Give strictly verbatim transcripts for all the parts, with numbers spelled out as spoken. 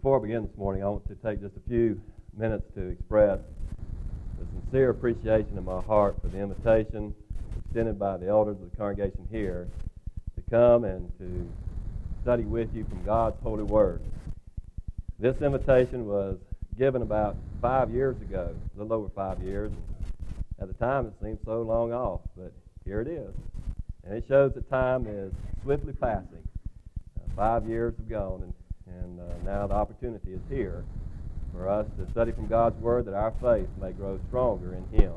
Before I begin this morning, I want to take just a few minutes to express a sincere appreciation in my heart for the invitation extended by the elders of the congregation here to come and to study with you from God's holy word. This invitation was given about five years ago, a little over five years. At the time, it seemed so long off, but here it is. And it shows that time is swiftly passing. Uh, five years have gone, and And uh, now the opportunity is here for us to study from God's Word that our faith may grow stronger in Him.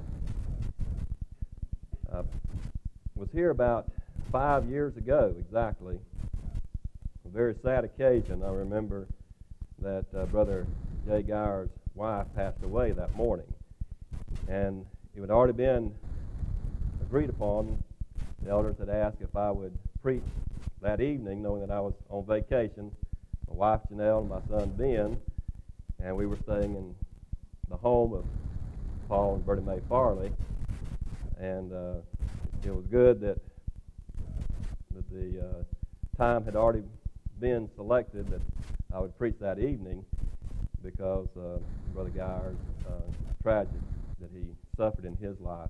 I uh, was here about five years ago exactly. A very sad occasion. I remember that uh, Brother Jay Geyer's wife passed away that morning. And it had already been agreed upon. The elders had asked if I would preach that evening, knowing that I was on vacation. My wife Janelle and my son Ben, and we were staying in the home of Paul and Bertie Mae Farley, and uh, it was good that that the uh, time had already been selected that I would preach that evening because uh, Brother Geyer's uh, tragic that he suffered in his life.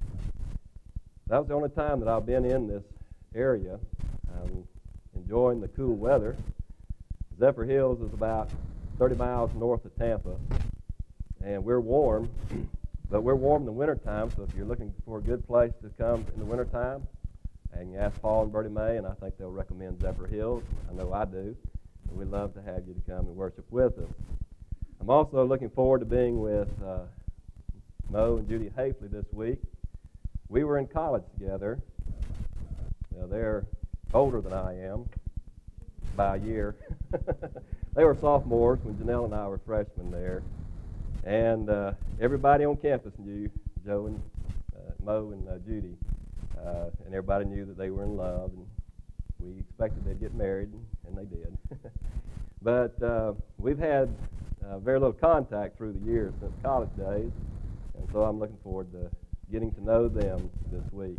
That was the only time that I've been in this area. I'm enjoying the cool weather. Zephyr Hills is about thirty miles north of Tampa, and we're warm, but we're warm in the wintertime, so if you're looking for a good place to come in the wintertime, and you ask Paul and Bertie Mae, and I think they'll recommend Zephyr Hills. I know I do, and we'd love to have you to come and worship with us. I'm also looking forward to being with uh, Mo and Judy Hafley this week. We were in college together. Now, they're older than I am by a year. They were sophomores when Janelle and I were freshmen there. And uh, everybody on campus knew Joe and uh, Mo and uh, Judy. Uh, and everybody knew that they were in love. And we expected they'd get married, and, and they did. But uh, we've had uh, very little contact through the years since college days. And so I'm looking forward to getting to know them this week.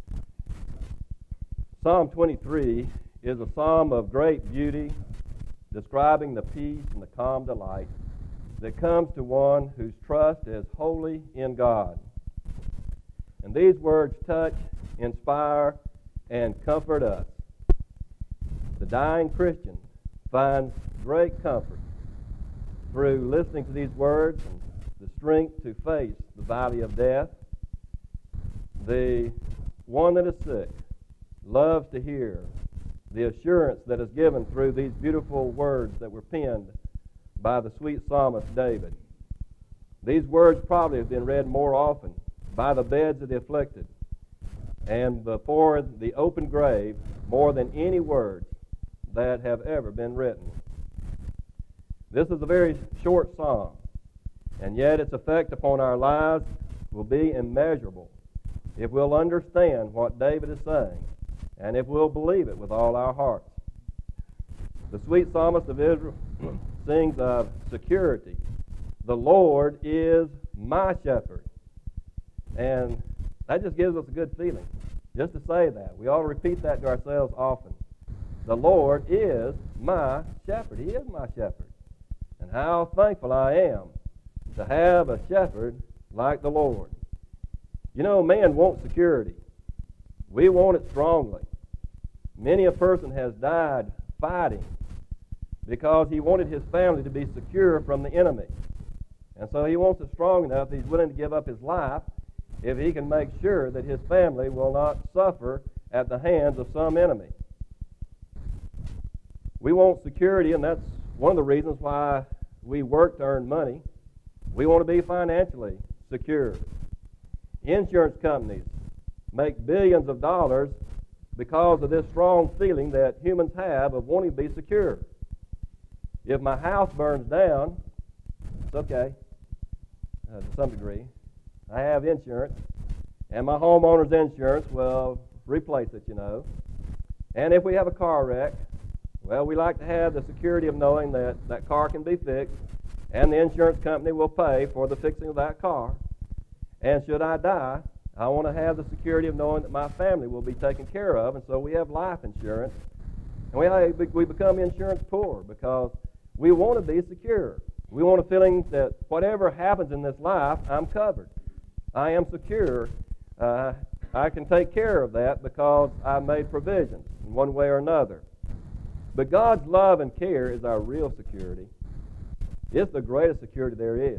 Psalm twenty-three is a psalm of great beauty, describing the peace and the calm delight that comes to one whose trust is wholly in God. And these words touch, inspire, and comfort us. The dying Christian finds great comfort through listening to these words and the strength to face the valley of death. The one that is sick loves to hear the assurance that is given through these beautiful words that were penned by the sweet psalmist David. These words probably have been read more often by the beds of the afflicted and before the open grave more than any words that have ever been written. This is a very short psalm, and yet its effect upon our lives will be immeasurable if we'll understand what David is saying, and if we'll believe it with all our hearts. The sweet psalmist of Israel sings of security. The Lord is my shepherd. And that just gives us a good feeling, just to say that. We ought to repeat that to ourselves often. The Lord is my shepherd. He is my shepherd. And how thankful I am to have a shepherd like the Lord. You know, man wants security. We want it strongly. Many a person has died fighting because he wanted his family to be secure from the enemy. And so he wants it strong enough that he's willing to give up his life if he can make sure that his family will not suffer at the hands of some enemy. We want security, and that's one of the reasons why we work to earn money. We want to be financially secure. Insurance companies make billions of dollars because of this strong feeling that humans have of wanting to be secure. If my house burns down, it's okay, uh, to some degree. I have insurance, and my homeowner's insurance will replace it, you know. And if we have a car wreck, well, we like to have the security of knowing that that car can be fixed, and the insurance company will pay for the fixing of that car. And should I die, I want to have the security of knowing that my family will be taken care of, and so we have life insurance. And we, we become insurance poor because We want to be secure. We want a feeling that whatever happens in this life, I'm covered. I am secure. Uh, I can take care of that because I made provisions in one way or another. But God's love and care is our real security. It's the greatest security there is.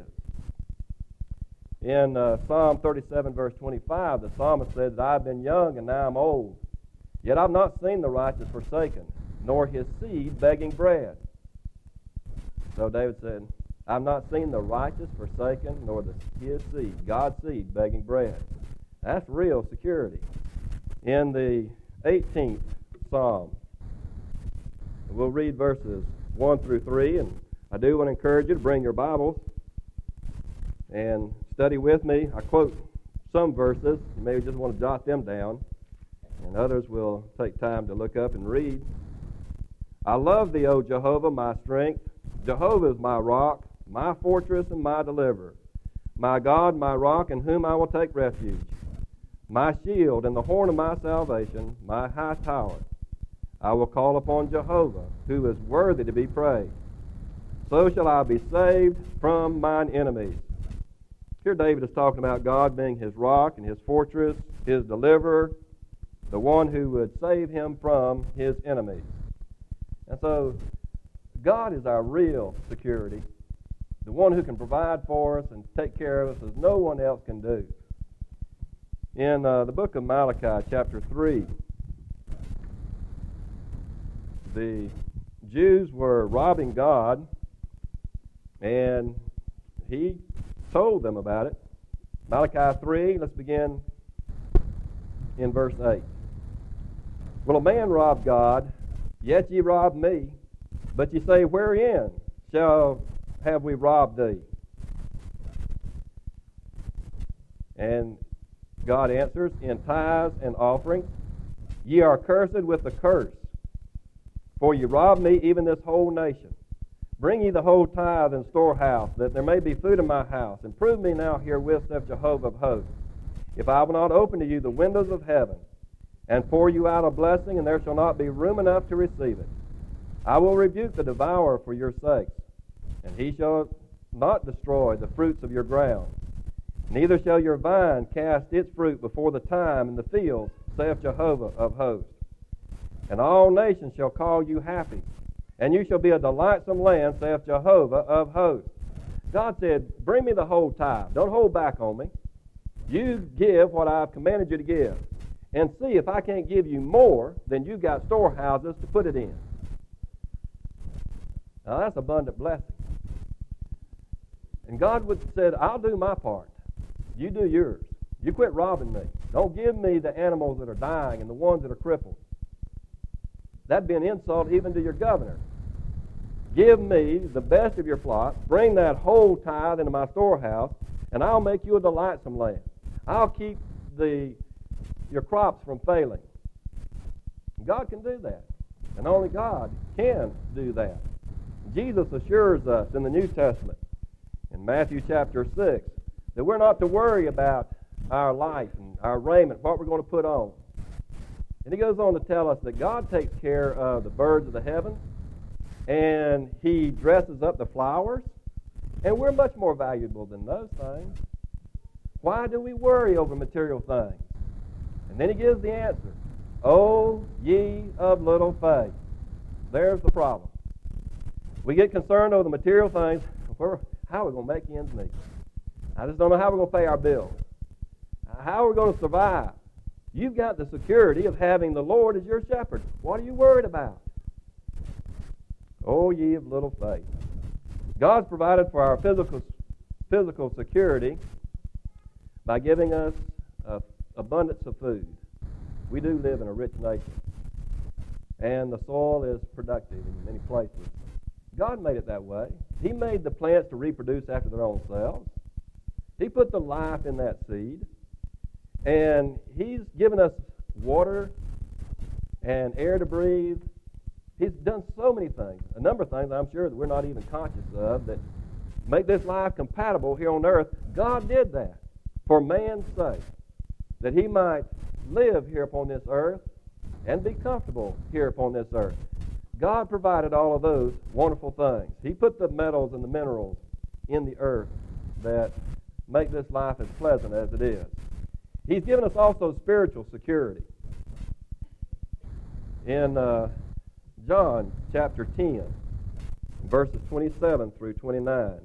In uh, Psalm thirty-seven, verse twenty-five, the psalmist says, I've been young and now I'm old, yet I've not seen the righteous forsaken, nor his seed begging bread. So David said, I've not seen the righteous forsaken, nor the, his seed, God's seed, begging bread. That's real security. In the eighteenth Psalm, we'll read verses one through three, and I do want to encourage you to bring your Bibles and study with me. I quote some verses. You may just want to jot them down, and others will take time to look up and read. I love thee, O Jehovah, my strength. Jehovah is my rock, my fortress and my deliverer, my God, my rock, in whom I will take refuge, my shield and the horn of my salvation, my high tower. I will call upon Jehovah, who is worthy to be praised. So shall I be saved from mine enemies. Here David is talking about God being his rock and his fortress, his deliverer, the one who would save him from his enemies. And so God is our real security, the one who can provide for us and take care of us as no one else can do. In uh, the book of Malachi, chapter three, the Jews were robbing God, and he told them about it. Malachi three, let's begin in verse eight. Will a man rob God? Yet ye rob me. But ye say, wherein shall have we robbed thee? And God answers, in tithes and offerings. Ye are cursed with a curse, for ye rob me, even this whole nation. Bring ye the whole tithe and storehouse, that there may be food in my house. And prove me now herewith, saith Jehovah of hosts, if I will not open to you the windows of heaven, and pour you out a blessing, and there shall not be room enough to receive it. I will rebuke the devourer for your sakes, and he shall not destroy the fruits of your ground. Neither shall your vine cast its fruit before the time in the fields, saith Jehovah of hosts. And all nations shall call you happy, and you shall be a delightsome land, saith Jehovah of hosts. God said, bring me the whole tithe. Don't hold back on me. You give what I've commanded you to give. And see if I can't give you more than you've got storehouses to put it in. Now that's abundant blessing. And God would said, I'll do my part. You do yours. You quit robbing me. Don't give me the animals that are dying and the ones that are crippled. That'd be an insult even to your governor. Give me the best of your flock. Bring that whole tithe into my storehouse, and I'll make you a delightsome land. I'll keep the your crops from failing. God can do that. And only God can do that. Jesus assures us in the New Testament, in Matthew chapter six, that we're not to worry about our life and our raiment, what we're going to put on. And he goes on to tell us that God takes care of the birds of the heavens, and he dresses up the flowers, and we're much more valuable than those things. Why do we worry over material things? And then he gives the answer. O ye of little faith. There's the problem. We get concerned over the material things. How are we going to make ends meet? I just don't know how we're going to pay our bills. How are we going to survive? You've got the security of having the Lord as your shepherd. What are you worried about? O ye of little faith. God's provided for our physical, physical security by giving us a abundance of food. We do live in a rich nation, and the soil is productive in many places. God made it that way. He made the plants to reproduce after their own selves. He put the life in that seed, and He's given us water and air to breathe. He's done so many things, a number of things I'm sure that we're not even conscious of, that make this life compatible here on earth. God did that for man's sake, that he might live here upon this earth and be comfortable here upon this earth. God provided all of those wonderful things. He put the metals and the minerals in the earth that make this life as pleasant as it is. He's given us also spiritual security. In uh, John chapter ten, verses twenty-seven through twenty-nine,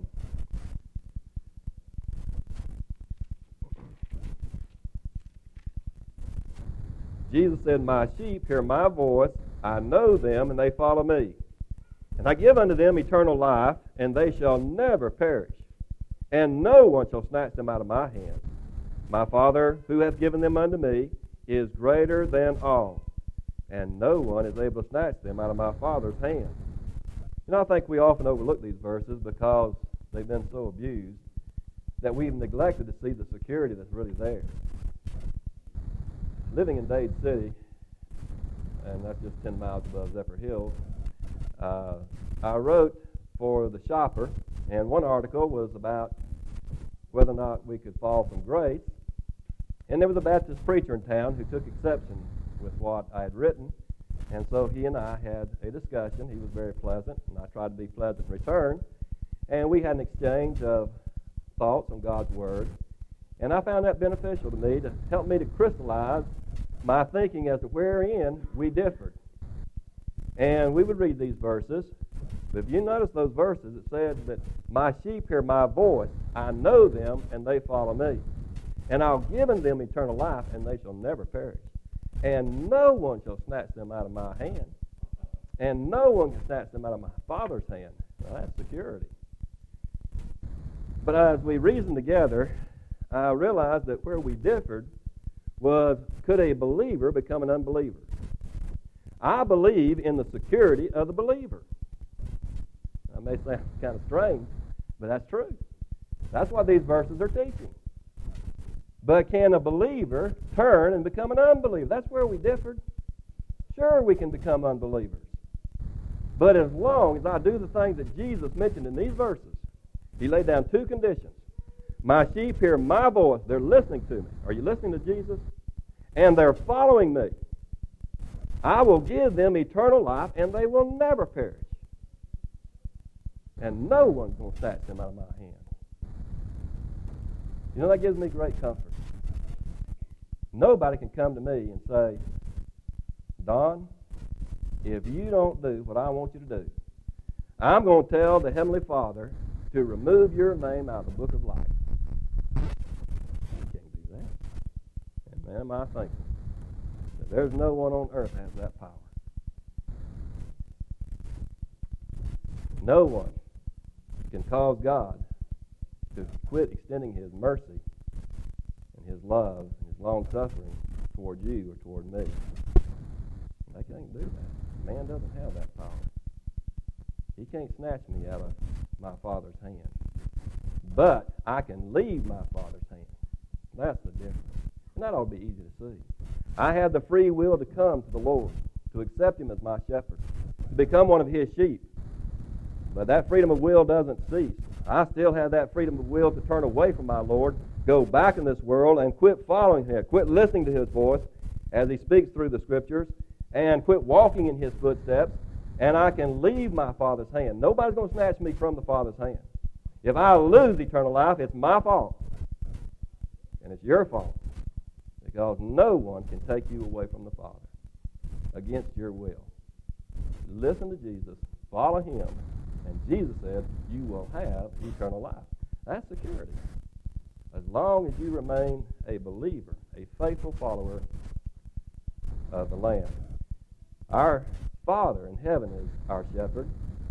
Jesus said, "My sheep hear my voice, I know them, and they follow me. And I give unto them eternal life, and they shall never perish. And no one shall snatch them out of my hand. My Father, who hath given them unto me, is greater than all, and no one is able to snatch them out of my Father's hand." You know, I think we often overlook these verses because they've been so abused that we've neglected to see the security that's really there. Living in Dade City, and that's just ten miles above Zephyr Hills, uh, I wrote for The Shopper, and one article was about whether or not we could fall from grace. And there was a Baptist preacher in town who took exception with what I had written, and so he and I had a discussion. He was very pleasant, and I tried to be pleasant in return. And we had an exchange of thoughts on God's Word. And I found that beneficial to me to help me to crystallize my thinking as to wherein we differed. And we would read these verses. But if you notice those verses, it said that my sheep hear my voice, I know them, and they follow me. And I'll give unto them eternal life, and they shall never perish. And no one shall snatch them out of my hand. And no one can snatch them out of my Father's hand. Now, that's security. But as we reasoned together, I realized that where we differed was, could a believer become an unbeliever? I believe in the security of the believer. That may sound kind of strange, but that's true. That's what these verses are teaching. But can a believer turn and become an unbeliever? That's where we differed. Sure, we can become unbelievers. But as long as I do the things that Jesus mentioned in these verses, he laid down two conditions. My sheep hear my voice. They're listening to me. Are you listening to Jesus? And they're following me. I will give them eternal life, and they will never perish. And no one's going to snatch them out of my hand. You know, that gives me great comfort. Nobody can come to me and say, Don, if you don't do what I want you to do, I'm going to tell the Heavenly Father to remove your name out of the book of life. You can't do that. And man, am I thankful that there's no one on earth that has that power. No one can cause God to quit extending His mercy and His love and His long-suffering toward you or toward me. They can't do that. Man doesn't have that power. He can't snatch me out of my Father's hand. But I can leave my Father's hand. That's the difference. And that ought to be easy to see. I have the free will to come to the Lord, to accept Him as my shepherd, to become one of His sheep. But that freedom of will doesn't cease. I still have that freedom of will to turn away from my Lord, go back in this world, and quit following Him, quit listening to His voice as He speaks through the Scriptures, and quit walking in His footsteps, and I can leave my Father's hand. Nobody's going to snatch me from the Father's hand. If I lose eternal life, it's my fault. And it's your fault. Because no one can take you away from the Father against your will. Listen to Jesus, follow Him, and Jesus said, you will have eternal life. That's security. As long as you remain a believer, a faithful follower of the Lamb. Our Father in heaven is our shepherd.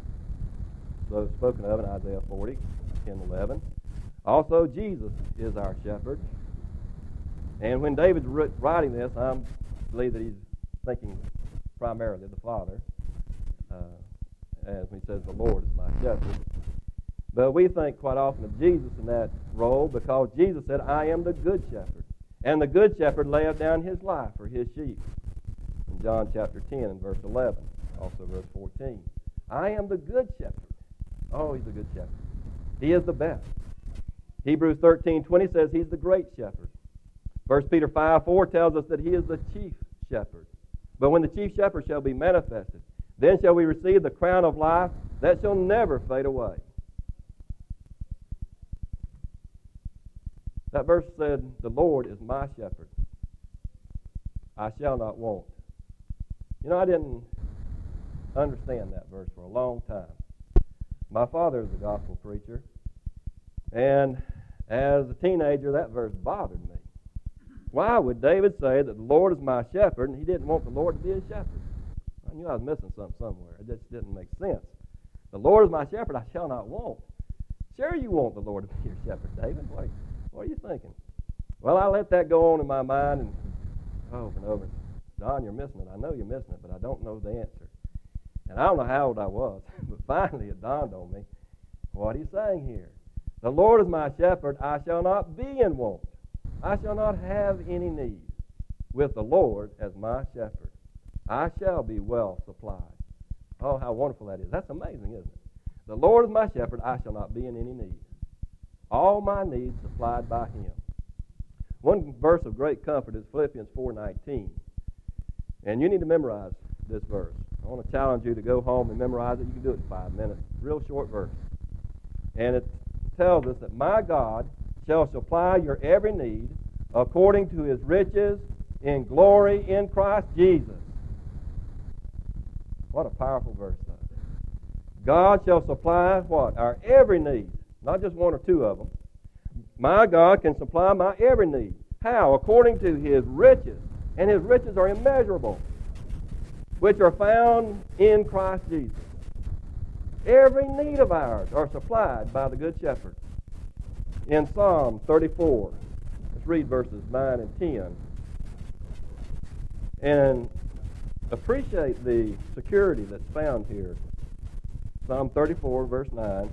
So spoken of in Isaiah forty, ten, eleven. Also, Jesus is our shepherd. And when David's writing this, I believe that he's thinking primarily of the Father. Uh, as he says, the Lord is my shepherd. But we think quite often of Jesus in that role because Jesus said, I am the good shepherd. And the good shepherd layeth down his life for his sheep. In John chapter ten and verse eleven, also verse fourteen. I am the good shepherd. Oh, he's a good shepherd. He is the best. Hebrews thirteen twenty says he's the great shepherd. First Peter five four tells us that he is the chief shepherd. But when the chief shepherd shall be manifested, Then shall we receive the crown of life that shall never fade away. That verse said, the Lord is my shepherd. I shall not want. You know, I didn't understand that verse for a long time. My father is a gospel preacher, and as a teenager, that verse bothered me. Why would David say that the Lord is my shepherd, and he didn't want the Lord to be his shepherd? I knew I was missing something somewhere. It just didn't make sense. The Lord is my shepherd, I shall not want. Sure you want the Lord to be your shepherd, David. What, what are you thinking? Well, I let that go on in my mind, and over and over. Don, you're missing it. I know you're missing it, but I don't know the answer. And I don't know how old I was, but finally it dawned on me what he's saying here. The Lord is my shepherd, I shall not be in want. I shall not have any need. With the Lord as my shepherd, I shall be well supplied. Oh, how wonderful that is. That's amazing, isn't it? The Lord is my shepherd, I shall not be in any need. All my needs supplied by him. One verse of great comfort is Philippians four nineteen. And you need to memorize this verse. I want to challenge you to go home and memorize it. You can do it in five minutes. Real short verse. And it tells us that my God shall supply your every need according to his riches in glory in Christ Jesus. What a powerful verse that is. God shall supply what? Our every need. Not just one or two of them. My God can supply my every need. How? According to his riches. And his riches are immeasurable, which are found in Christ Jesus. Every need of ours are supplied by the Good Shepherd. In Psalm thirty-four, let's read verses nine and ten. And appreciate the security that's found here. Psalm thirty-four, verse nine.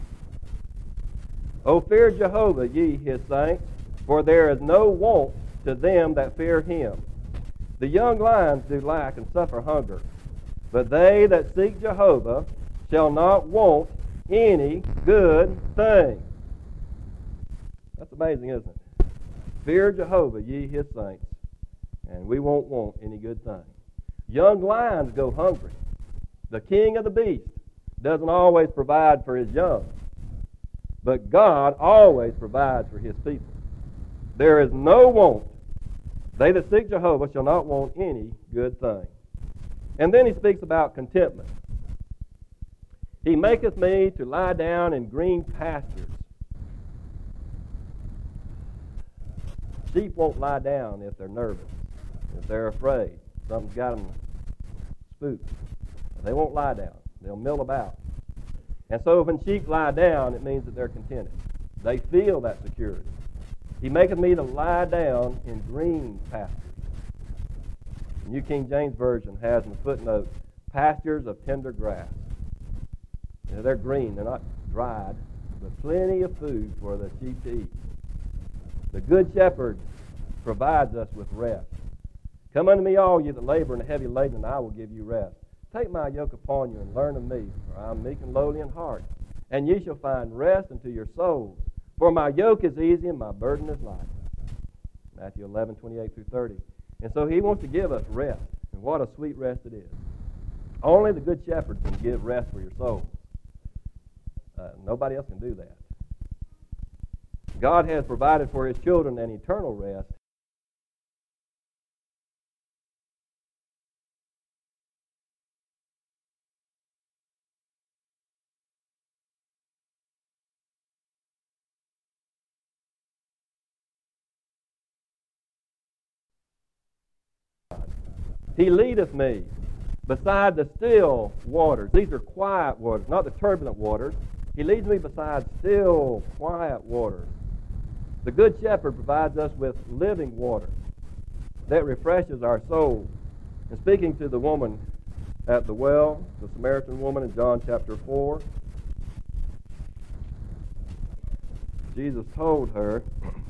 O fear Jehovah, ye his saints, for there is no want to them that fear him. The young lions do lack and suffer hunger, but they that seek Jehovah shall not want any good thing. That's amazing, isn't it? Fear Jehovah, ye his saints, and we won't want any good thing. Young lions go hungry. The king of the beast doesn't always provide for his young, but God always provides for his people. There is no want. They that seek Jehovah shall not want any good thing. And then he speaks about contentment. He maketh me to lie down in green pastures. Sheep won't lie down if they're nervous, if they're afraid. Something's got them spooked. They won't lie down. They'll mill about. And so when sheep lie down, it means that they're contented. They feel that security. He maketh me to lie down in green pastures. The New King James Version has in the footnote, pastures of tender grass. You know, they're green, they're not dried, but plenty of food for the sheep to eat. The Good Shepherd provides us with rest. Come unto me, all you that labor and are heavy laden, and I will give you rest. Take my yoke upon you and learn of me, for I am meek and lowly in heart, and ye shall find rest unto your souls. For my yoke is easy and my burden is light. Matthew eleven, twenty-eight through thirty. And so he wants to give us rest. And what a sweet rest it is. Only the Good Shepherd can give rest for your soul. Uh, nobody else can do that. God has provided for his children an eternal rest. He leadeth me beside the still waters. These are quiet waters, not the turbulent waters. He leads me beside still, quiet waters. The Good Shepherd provides us with living water that refreshes our souls. And speaking to the woman at the well, the Samaritan woman in John chapter four, Jesus told her,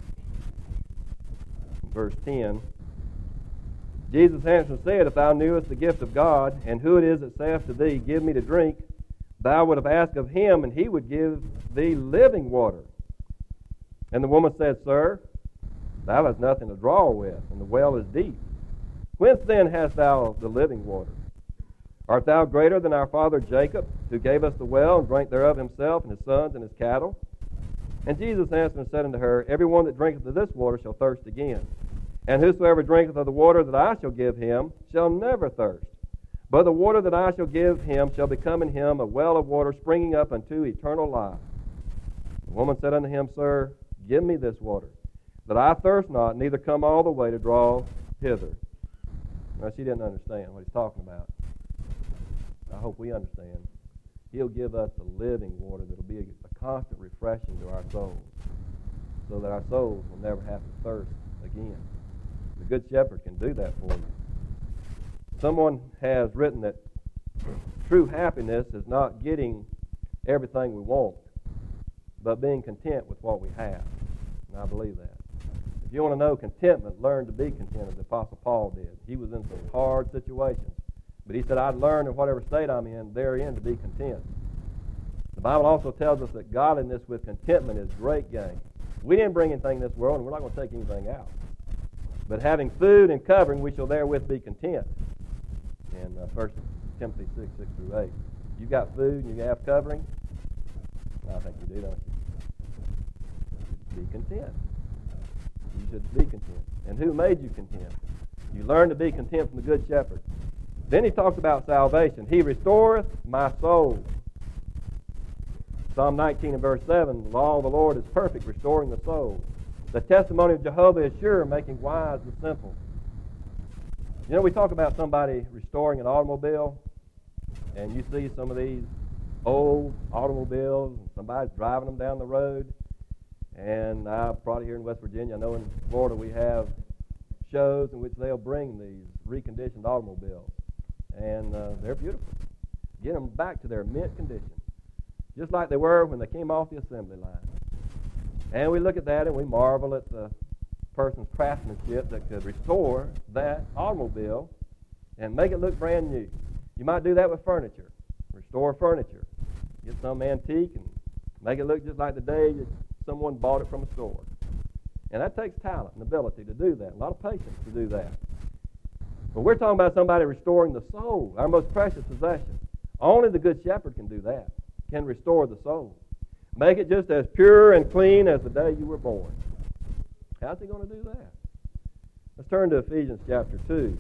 verse ten, Jesus answered and said, if thou knewest the gift of God, and who it is that saith to thee, give me to drink, thou would have asked of him, and he would give thee living water. And the woman said, Sir, thou hast nothing to draw with, and the well is deep. Whence then hast thou the living water? Art thou greater than our father Jacob, who gave us the well and drank thereof himself and his sons and his cattle? And Jesus answered and said unto her, Every one that drinketh of this water shall thirst again. And whosoever drinketh of the water that I shall give him shall never thirst. But the water that I shall give him shall become in him a well of water springing up unto eternal life. The woman said unto him, Sir, give me this water, that I thirst not, neither come all the way to draw hither. Now, she didn't understand what he's talking about. I hope we understand. He'll give us the living water that will be a, a constant refreshing to our souls, so that our souls will never have to thirst again. The Good Shepherd can do that for you. Someone has written that true happiness is not getting everything we want, but being content with what we have. And I believe that. If you want to know contentment, learn to be content, as the Apostle Paul did. He was in some hard situations, but he said, I'd learn in whatever state I'm in, therein to be content. The Bible also tells us that godliness with contentment is great gain. We didn't bring anything in this world, and we're not going to take anything out. But having food and covering, we shall therewith be content. In uh, First Timothy six, six through eight. You've got food and you have covering? I think you do, don't you? Be content. You should be content. And who made you content? You learn to be content from the Good Shepherd. Then he talks about salvation. He restoreth my soul. Psalm nineteen and verse seven, the law of the Lord is perfect, restoring the soul. The testimony of Jehovah is sure, making wise the simple. You know, we talk about somebody restoring an automobile, and you see some of these old automobiles, and somebody's driving them down the road. And I probably here in West Virginia, I know in Florida we have shows in which they'll bring these reconditioned automobiles. And uh, they're beautiful. Get them back to their mint condition, just like they were when they came off the assembly line. And we look at that and we marvel at the person's craftsmanship that could restore that automobile and make it look brand new. You might do that with furniture. Restore furniture. Get some antique and make it look just like the day that someone bought it from a store. And that takes talent and ability to do that, a lot of patience to do that. But we're talking about somebody restoring the soul, our most precious possession. Only the Good Shepherd can do that, can restore the soul. Make it just as pure and clean as the day you were born. How's he going to do that? Let's turn to Ephesians chapter two.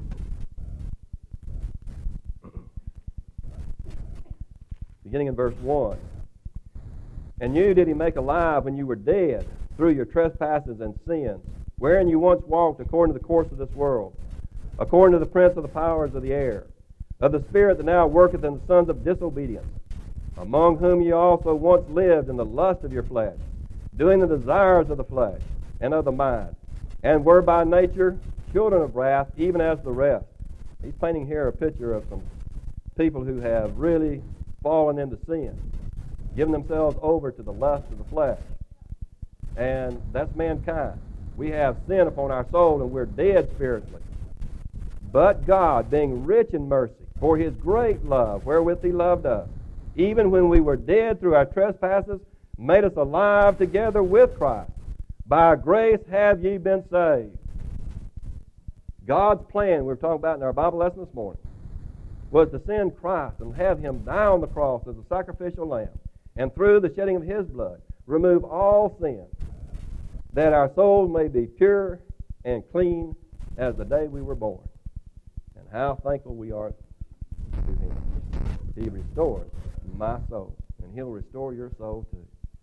Beginning in verse one. And you did he make alive when you were dead through your trespasses and sins, wherein you once walked according to the course of this world, according to the prince of the powers of the air, of the spirit that now worketh in the sons of disobedience, among whom ye also once lived in the lust of your flesh, doing the desires of the flesh and of the mind, and were by nature children of wrath, even as the rest. He's painting here a picture of some people who have really fallen into sin, given themselves over to the lust of the flesh. And that's mankind. We have sin upon our soul, and we're dead spiritually. But God, being rich in mercy, for his great love, wherewith he loved us, even when we were dead through our trespasses, made us alive together with Christ. By grace have ye been saved. God's plan, we were talking about in our Bible lesson this morning, was to send Christ and have him die on the cross as a sacrificial lamb, and through the shedding of his blood, remove all sin, that our souls may be pure and clean as the day we were born. And how thankful we are to him. He restores my soul, and he'll restore your soul too,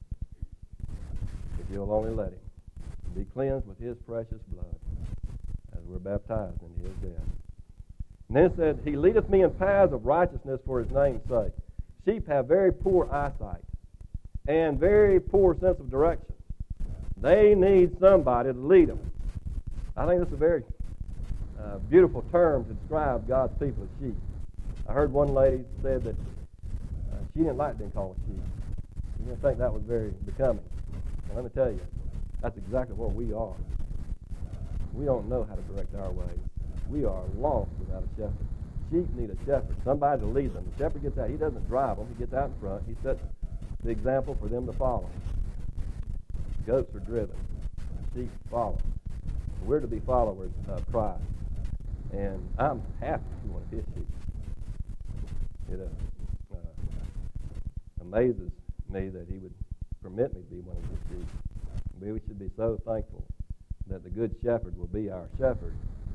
if you'll only let him. Be cleansed with his precious blood as we're baptized into his death. And then it said, he leadeth me in paths of righteousness for his name's sake. Sheep have very poor eyesight and very poor sense of direction. They need somebody to lead them. I think that's a very uh, beautiful term to describe God's people as sheep. I heard one lady said that uh, she didn't like being called a sheep. She didn't think that was very becoming. And let me tell you, that's exactly what we are. We don't know how to direct our ways. We are lost without a shepherd. Sheep need a shepherd, somebody to lead them. The shepherd gets out. He doesn't drive them. He gets out in front. He sets the example for them to follow. Goats are driven. Sheep follow. We're to be followers of Christ. And I'm happy to be one of his sheep. It uh, uh, amazes me that he would permit me to be one of his sheep. We should be so thankful that the good shepherd will be our shepherd.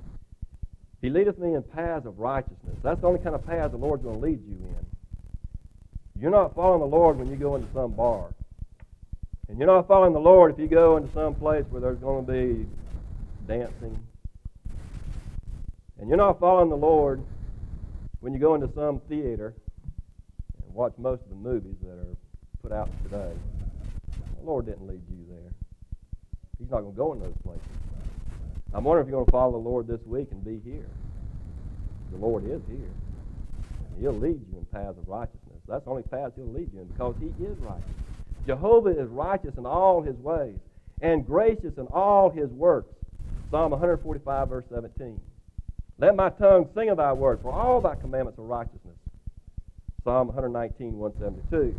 He leadeth me in paths of righteousness. That's the only kind of path the Lord's going to lead you in. You're not following the Lord when you go into some bar. And you're not following the Lord if you go into some place where there's going to be dancing. And you're not following the Lord when you go into some theater and watch most of the movies that are put out today. The Lord didn't lead you there. He's not going to go in those places. I'm wondering if you're going to follow the Lord this week and be here. The Lord is here. He'll lead you in paths of righteousness. That's the only path He'll lead you in because He is righteous. Jehovah is righteous in all His ways and gracious in all His works. Psalm one forty-five, verse seventeen. Let my tongue sing of thy word, for all thy commandments are righteousness. Psalm one nineteen, one seventy-two.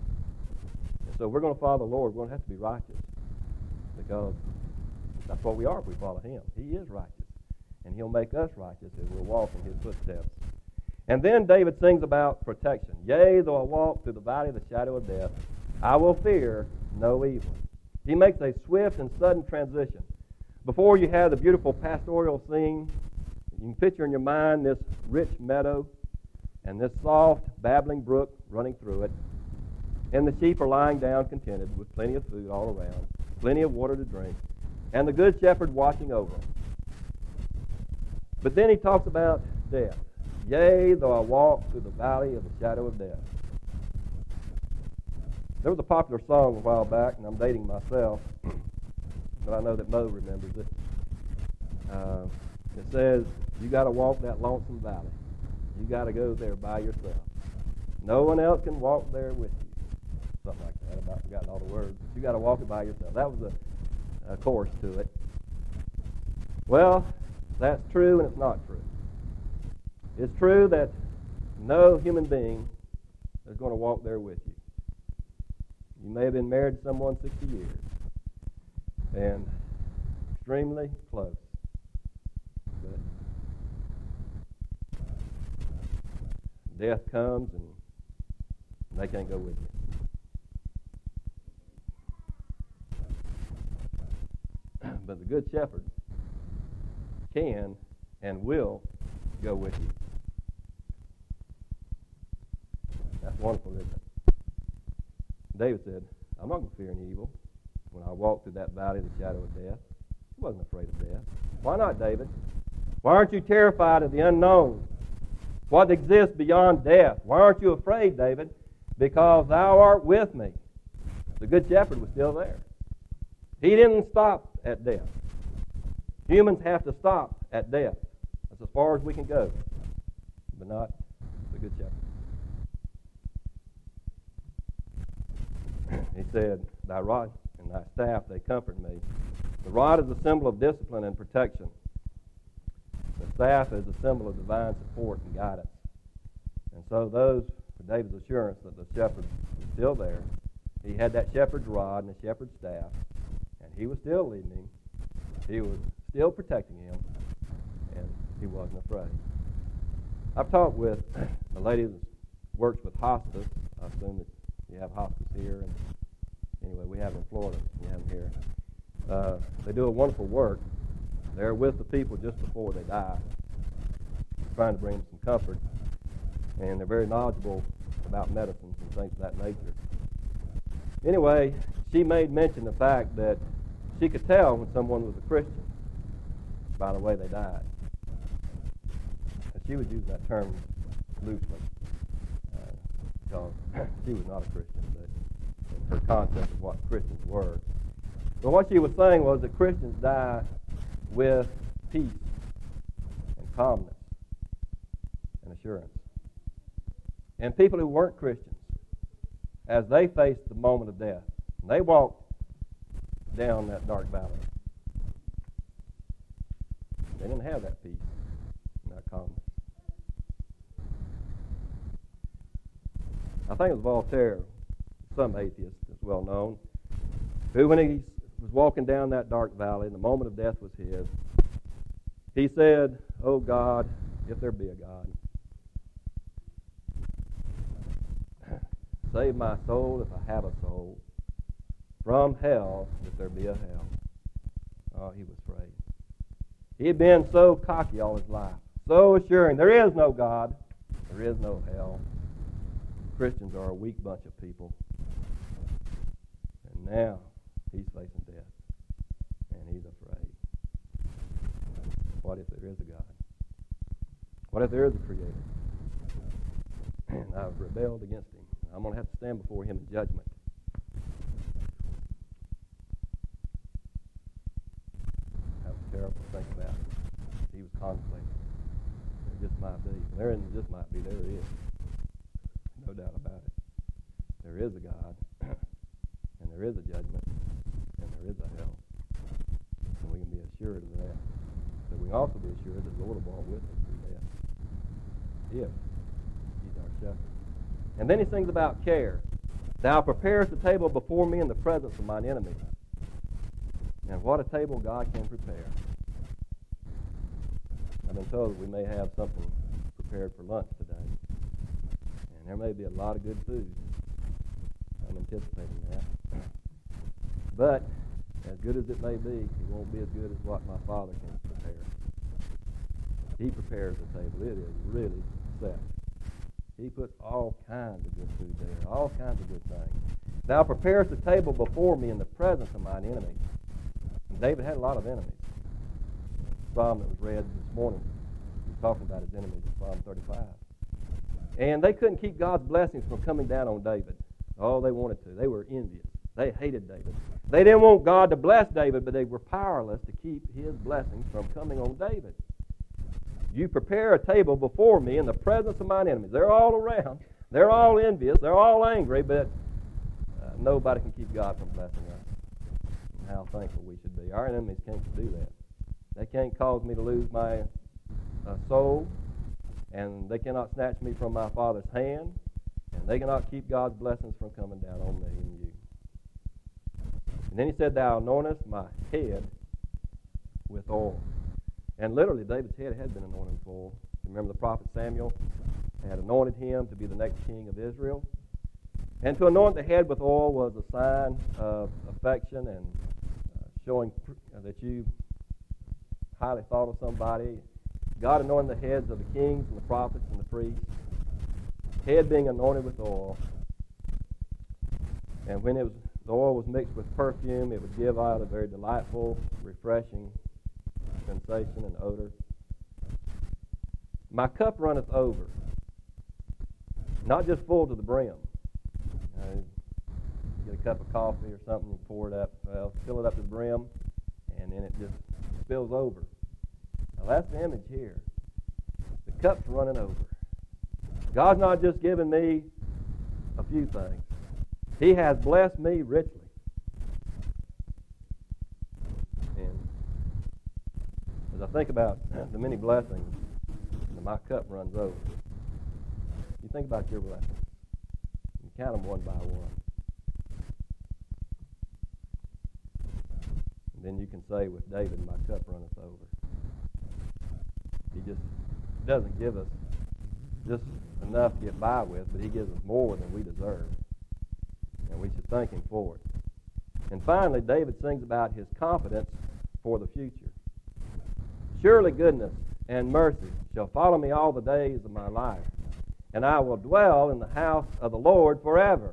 And so we're going to follow the Lord. We're going to have to be righteous because that's what we are if we follow Him. He is righteous. And He'll make us righteous as we'll walk in His footsteps. And then David sings about protection. Yea, though I walk through the valley of the shadow of death, I will fear no evil. He makes a swift and sudden transition. Before you have the beautiful pastoral scene, you can picture in your mind this rich meadow and this soft, babbling brook running through it. And the sheep are lying down contented with plenty of food all around, plenty of water to drink, and the good shepherd watching over them. But then he talks about death. Yea, though I walk through the valley of the shadow of death. There was a popular song a while back, and I'm dating myself, but I know that Mo remembers it. Uh, it says, you got to walk that lonesome valley. You got to go there by yourself. No one else can walk there with you. Something like that. I've about forgotten all the words. But you got to walk it by yourself. That was a, a chorus to it. Well, that's true and it's not true. It's true that no human being is going to walk there with you. You may have been married to someone sixty years and extremely close. But death comes and they can't go with you. But the Good Shepherd can and will go with you. That's wonderful, isn't it? David said, I'm not going to fear any evil when I walk through that valley of the shadow of death. He wasn't afraid of death. Why not, David? Why aren't you terrified of the unknown? What exists beyond death? Why aren't you afraid, David? Because thou art with me. The Good Shepherd was still there. He didn't stop at death. Humans have to stop at death. That's as far as we can go, but not the Good Shepherd. He said, thy rod and thy staff, they comfort me. The rod is a symbol of discipline and protection. The staff is a symbol of divine support and guidance. And so those were David's assurance that the shepherd was still there. He had that shepherd's rod and the shepherd's staff, and he was still leading him. He was still protecting him, and he wasn't afraid. I've talked with a lady that works with hospice. I assume that you have hospice here, and anyway, we have it in Florida. We have them here. Uh, they do a wonderful work. They're with the people just before they die, trying to bring them some comfort, and they're very knowledgeable about medicines and things of that nature. Anyway, she made mention of the fact that she could tell when someone was a Christian by the way they died. And she would use that term loosely, uh, because she was not a Christian, but in her concept of what Christians were. But what she was saying was that Christians die with peace and calmness and assurance. And people who weren't Christians, as they faced the moment of death, they walked down that dark valley. They didn't have that peace and that calmness. I think it was Voltaire, some atheist is well known, who when he was walking down that dark valley and the moment of death was his, he said, "Oh God, if there be a God, Save my soul, if I have a soul, from hell, if there be a hell. Oh, he was afraid. He had been so cocky all his life, so assuring, there is no God, there is no hell. Christians are a weak bunch of people. And now he's facing death, and he's afraid. What if there is a God? What if there is a Creator? And I've rebelled against him. I'm going to have to stand before him in judgment. That was terrible to think about. He was contemplating. There just might be. There isn't just might be. There is. No doubt about it. There is a God, and there is a judgment, and there is a hell. And we can be assured of that. But we can also be assured that the Lord will walk with us through that. If he's our shepherd. And then he sings about care. Thou preparest the table before me in the presence of mine enemies. And what a table God can prepare. I've been told that we may have something prepared for lunch today. And there may be a lot of good food. I'm anticipating that. But, as good as it may be, it won't be as good as what my Father can prepare. He prepares the table. It is really set. He puts all kinds of good food there, all kinds of good things. Thou preparest the table before me in the presence of mine enemies. And David had a lot of enemies. The psalm that was read this morning, he was talking about his enemies in Psalm thirty-five. And they couldn't keep God's blessings from coming down on David. Oh, they wanted to. They were envious. They hated David. They didn't want God to bless David, but they were powerless to keep his blessings from coming on David. You prepare a table before me in the presence of mine enemies. They're all around. They're all envious. They're all angry, but uh, nobody can keep God from blessing us. And how thankful we should be. Our enemies can't do that. They can't cause me to lose my uh, soul, and they cannot snatch me from my Father's hand, and they cannot keep God's blessings from coming down on me and you. And then he said, Thou anointest my head with oil. And literally, David's head had been anointed with oil. Remember the prophet Samuel had anointed him to be the next king of Israel. And to anoint the head with oil was a sign of affection and uh, showing pr- that you highly thought of somebody. God anointed the heads of the kings and the prophets and the priests. Head being anointed with oil. And when it was, the oil was mixed with perfume, it would give out a very delightful, refreshing sensation and odor. My cup runneth over. Not just full to the brim. Uh, get a cup of coffee or something and pour it up. Well, fill it up to the brim, and then it just spills over. Now that's the image here. The cup's running over. God's not just giving me a few things. He has blessed me richly. And as I think about the many blessings, my cup runs over. You think about your blessings. You count them one by one. And then you can say with David, my cup runneth over. He just doesn't give us just enough to get by with, but he gives us more than we deserve. And we should thank him for it. And finally, David sings about his confidence for the future. Surely goodness and mercy shall follow me all the days of my life, and I will dwell in the house of the Lord forever.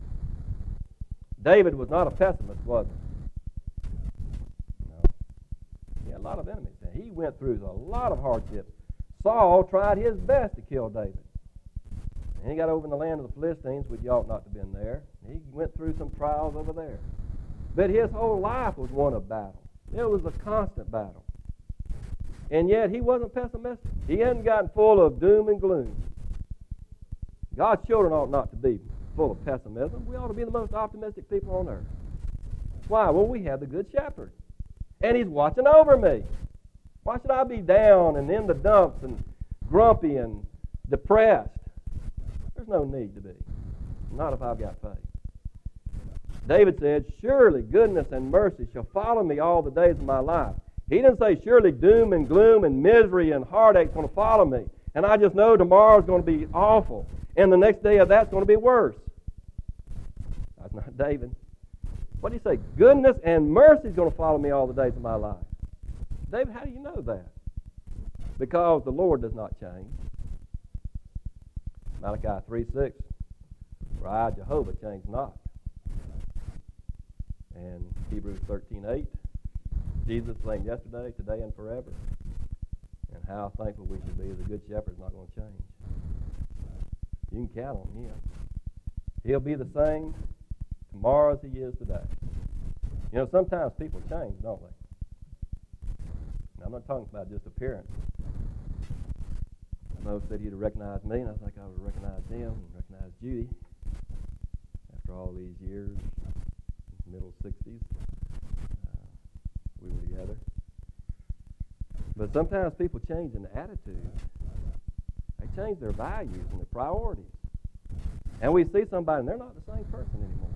David was not a pessimist, was he? No. He had a lot of enemies. He went through a lot of hardships. Saul tried his best to kill David. And he got over in the land of the Philistines, which you ought not to have been there. He went through some trials over there. But his whole life was one of battle. It was a constant battle. And yet he wasn't pessimistic. He hadn't gotten full of doom and gloom. God's children ought not to be full of pessimism. We ought to be the most optimistic people on earth. Why? Well, we have the Good Shepherd. And he's watching over me. Why should I be down and in the dumps and grumpy and depressed? There's no need to be. Not if I've got faith. David said, surely goodness and mercy shall follow me all the days of my life. He didn't say, surely doom and gloom and misery and heartache is going to follow me. And I just know tomorrow's going to be awful. And the next day of that's going to be worse. David, what did he say? Goodness and mercy is going to follow me all the days of my life. David, how do you know that? Because the Lord does not change. Malachi three six, for I, Jehovah, change not. And Hebrews thirteen eight, Jesus the same yesterday, today, and forever. And how thankful we should be as a good shepherd is not going to change. You can count on him. He'll be the same tomorrow as he is today. You know, sometimes people change, don't they? Now, I'm not talking about just appearance. Mo said he'd recognize me, and I think I would recognize him and recognize Judy after all these years, middle sixties. Uh, we were together. But sometimes people change in attitude. They change their values and their priorities. And we see somebody, and they're not the same person anymore.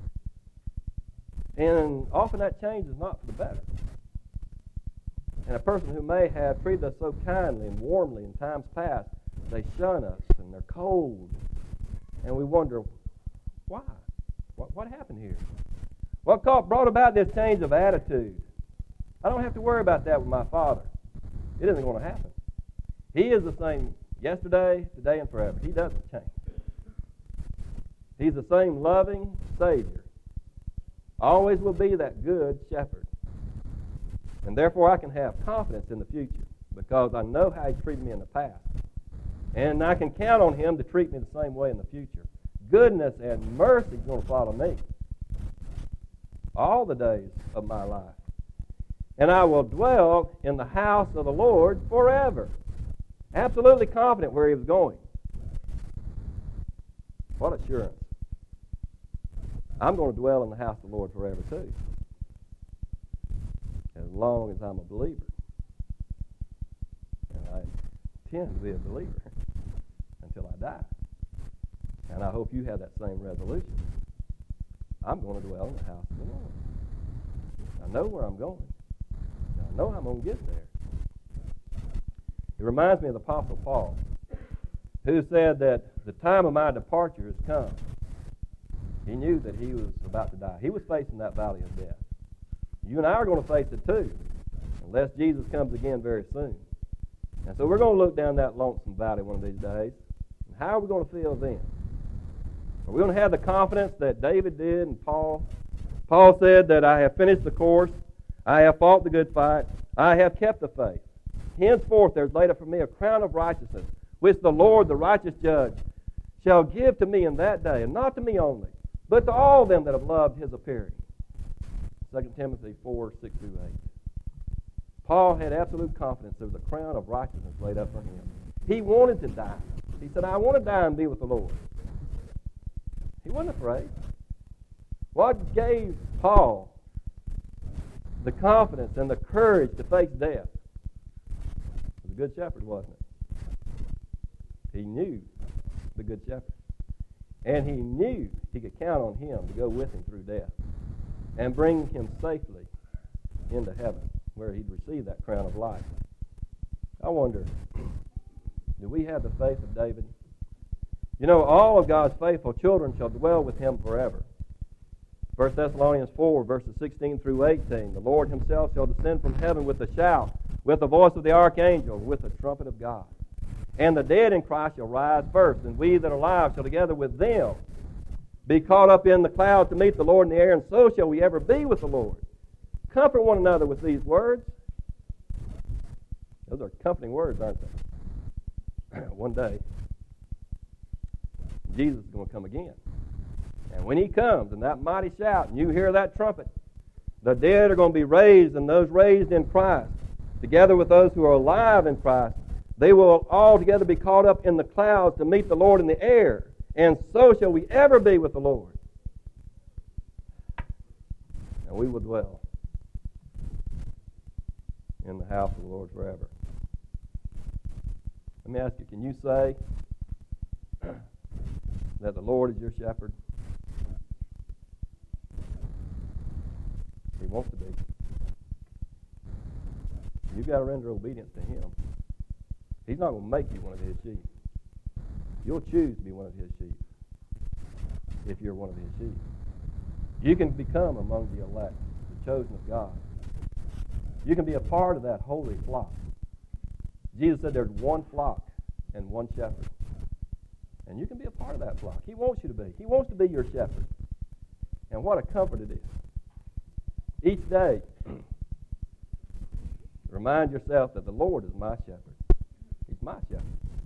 And often that change is not for the better. And a person who may have treated us so kindly and warmly in times past, they shun us and they're cold. And we wonder, why? What, what happened here? What brought about this change of attitude? I don't have to worry about that with my Father. It isn't going to happen. He is the same yesterday, today, and forever. He doesn't change. He's the same loving Savior. Always will be that good shepherd. And therefore I can have confidence in the future because I know how he treated me in the past. And I can count on him to treat me the same way in the future. Goodness and mercy is going to follow me all the days of my life. And I will dwell in the house of the Lord forever. Absolutely confident where he was going. What assurance. I'm going to dwell in the house of the Lord forever too. As long as I'm a believer. And I intend to be a believer until I die. And I hope you have that same resolution. I'm going to dwell in the house of the Lord. I know where I'm going. I know I'm going to get there. It reminds me of the Apostle Paul, who said that the time of my departure has come. He knew that he was about to die. He was facing that valley of death. You and I are going to face it too, unless Jesus comes again very soon. And so we're going to look down that lonesome valley one of these days. And how are we going to feel then? Are we going to have the confidence that David did and Paul? Paul said that I have finished the course, I have fought the good fight, I have kept the faith. Henceforth there is laid up for me a crown of righteousness, which the Lord, the righteous judge, shall give to me in that day, and not to me only, but to all them that have loved his appearing. Second Timothy four, six through eight. Paul had absolute confidence there was a crown of righteousness laid up for him. He wanted to die. He said, I want to die and be with the Lord. He wasn't afraid. What gave Paul the confidence and the courage to face death? It was a good shepherd, wasn't it? He knew the good shepherd. And he knew he could count on him to go with him through death and bring him safely into heaven where he'd receive that crown of life. I wonder, do we have the faith of David? You know, all of God's faithful children shall dwell with him forever. First Thessalonians four, verses sixteen through eighteen. The Lord himself shall descend from heaven with a shout, with the voice of the archangel, with the trumpet of God. And the dead in Christ shall rise first, and we that are alive shall together with them be caught up in the clouds to meet the Lord in the air, and so shall we ever be with the Lord. Comfort one another with these words. Those are comforting words, aren't they? One day, Jesus is going to come again. And when he comes, and that mighty shout, and you hear that trumpet, the dead are going to be raised, and those raised in Christ, together with those who are alive in Christ, they will all together be caught up in the clouds to meet the Lord in the air. And so shall we ever be with the Lord. And we will dwell in the house of the Lord forever. Let me ask you, can you say that the Lord is your shepherd? He wants to be. You've got to render obedience to him. He's not going to make you one of his sheep. You'll choose to be one of his sheep if you're one of his sheep. You can become among the elect, the chosen of God. You can be a part of that holy flock. Jesus said there's one flock and one shepherd. And you can be a part of that flock. He wants you to be. He wants to be your shepherd. And what a comfort it is. Each day, remind yourself that the Lord is my shepherd. He's my shepherd.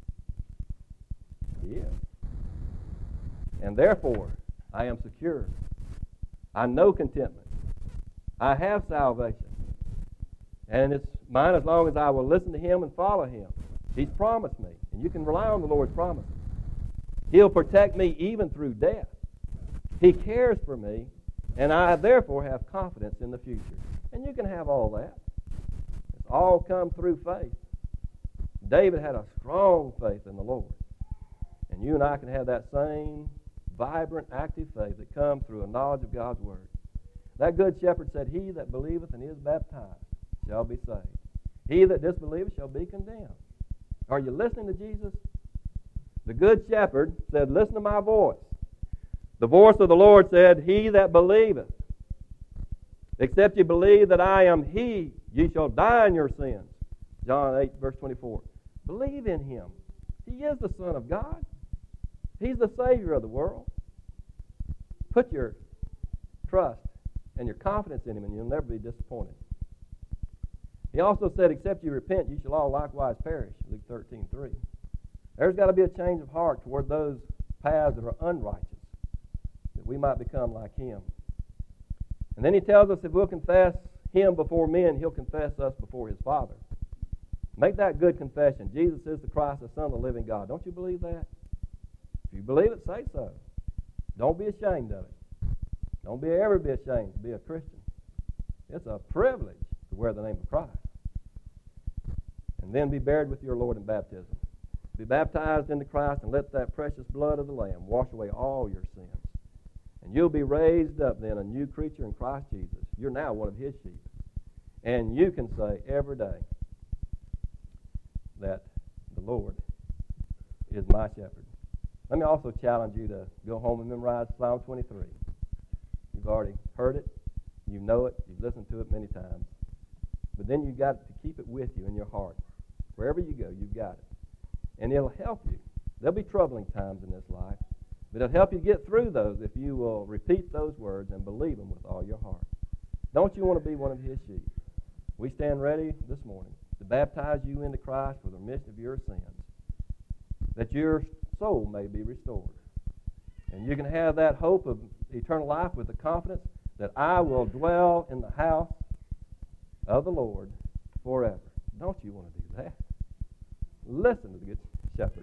He is. And therefore, I am secure. I know contentment. I have salvation. And it's mine as long as I will listen to Him and follow Him. He's promised me. And you can rely on the Lord's promises. He'll protect me even through death. He cares for me, and I therefore have confidence in the future. And you can have all that. It's all come through faith. David had a strong faith in the Lord. And you and I can have that same vibrant, active faith that comes through a knowledge of God's Word. That good shepherd said, He that believeth and is baptized shall be saved. He that disbelieveth shall be condemned. Are you listening to Jesus? The good shepherd said, listen to my voice. The voice of the Lord said, He that believeth, except you believe that I am He, ye shall die in your sins. John eight, verse twenty-four. Believe in Him. He is the Son of God. He's the Savior of the world. Put your trust and your confidence in Him, and you'll never be disappointed. He also said, except you repent, you shall all likewise perish. Luke thirteen, three. There's got to be a change of heart toward those paths that are unrighteous, that we might become like Him. And then He tells us if we'll confess Him before men, He'll confess us before His Father. Make that good confession. Jesus is the Christ, the Son of the living God. Don't you believe that? If you believe it, say so. Don't be ashamed of it. Don't be ever be ashamed to be a Christian. It's a privilege to wear the name of Christ. And then be buried with your Lord in baptism. Be baptized into Christ and let that precious blood of the Lamb wash away all your sins. And you'll be raised up then a new creature in Christ Jesus. You're now one of His sheep. And you can say every day that the Lord is my shepherd. Let me also challenge you to go home and memorize Psalm twenty-three. You've already heard it. You know it. You've listened to it many times. But then you've got to keep it with you in your heart. Wherever you go, you've got it. And it'll help you. There'll be troubling times in this life, but it'll help you get through those if you will repeat those words and believe them with all your heart. Don't you want to be one of His sheep? We stand ready this morning to baptize you into Christ for the remission of your sins, that your soul may be restored. And you can have that hope of eternal life with the confidence that I will dwell in the house of the Lord forever. Don't you want to do that? Listen to the good shepherd.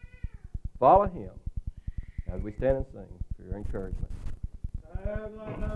Follow Him as we stand and sing for your encouragement.